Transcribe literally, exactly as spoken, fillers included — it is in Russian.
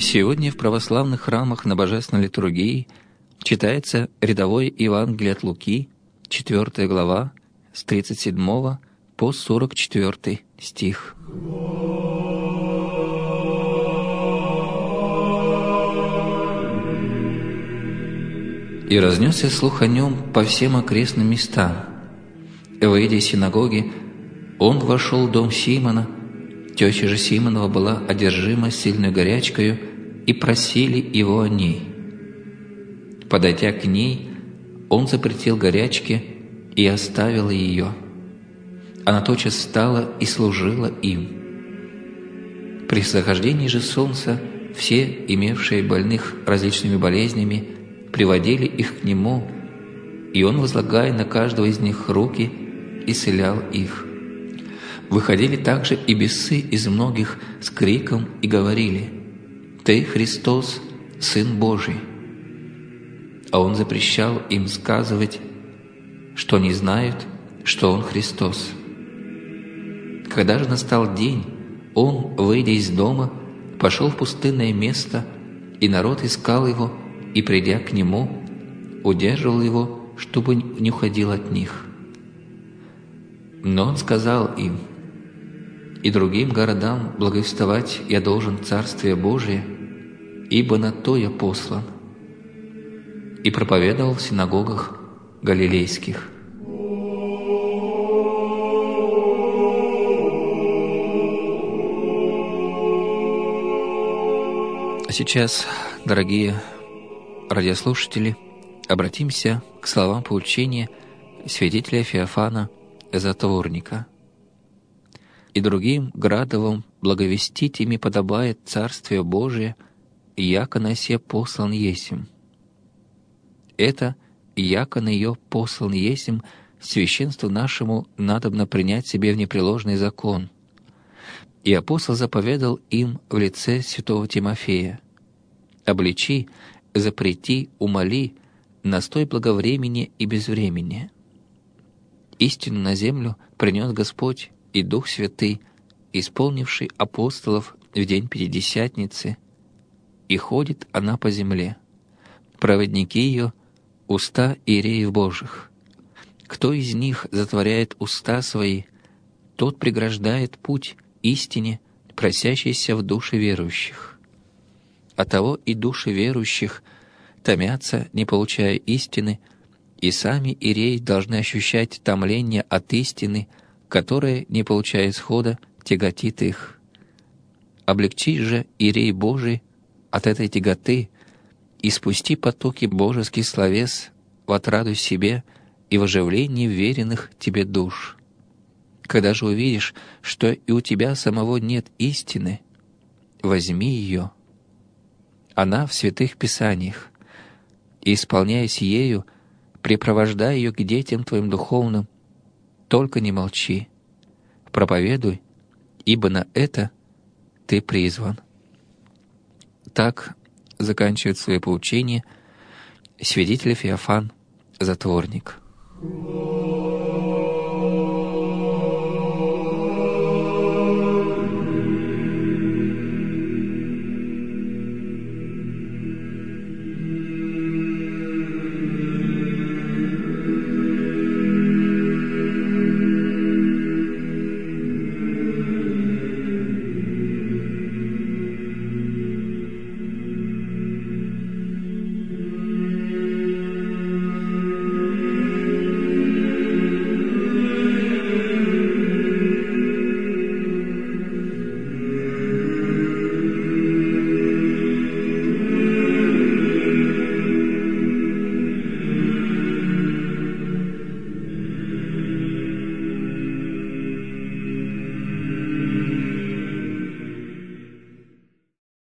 Сегодня в православных храмах на Божественной литургии читается рядовое Евангелие от Луки, четвёртая глава, с тридцать седьмого по сорок четвёртый стих. «И разнесся слух о нем по всем окрестным местам. Выйдя из синагоги, он вошел в дом Симона. Теща же Симонова была одержима сильной горячкою, и просили его о ней. Подойдя к ней, он запретил горячке и оставил ее. Она тотчас встала и служила им. При захождении же солнца все, имевшие больных различными болезнями, приводили их к нему, и он, возлагая на каждого из них руки, исцелял их. Выходили также и бесы из многих с криком и говорили: «Ты, Христос, Сын Божий». А он запрещал им сказывать, что не знают, что он Христос. Когда же настал день, он, выйдя из дома, пошел в пустынное место, и народ искал его, и, придя к нему, удерживал его, чтобы не уходил от них. Но он сказал им: «И другим городам благовествовать я должен Царствие Божие, ибо на то я послан». И проповедовал в синагогах галилейских. А сейчас, дорогие радиослушатели, обратимся к словам поучения святителя Феофана Затворника. «И другим градовым благовестить ими подобает Царствие Божие, яко на се послан есмь». Это «яко на ее послан есмь» священству нашему надобно принять себе в непреложный закон. И апостол заповедал им в лице святого Тимофея: «Обличи, запрети, умоли, настой благовремени и безвремени». Истину на землю принес Господь и Дух Святый, исполнивший апостолов в день Пятидесятницы, и ходит она по земле. Проводники ее — уста иереев Божьих. Кто из них затворяет уста свои, тот преграждает путь истине, просящейся в души верующих. Оттого и души верующих томятся, не получая истины, и сами иереи должны ощущать томление от истины, которая, не получая исхода, тяготит их. Облегчи же, иерей Божий, от этой тяготы, и спусти потоки божеских словес в отраду себе и в оживлении веренных тебе душ. Когда же увидишь, что и у тебя самого нет истины, возьми ее. Она в святых писаниях, и, исполняясь ею, препровождай ее к детям твоим духовным. Только не молчи, проповедуй, ибо на это ты призван». Так заканчивает свое поучение святитель Феофан Затворник.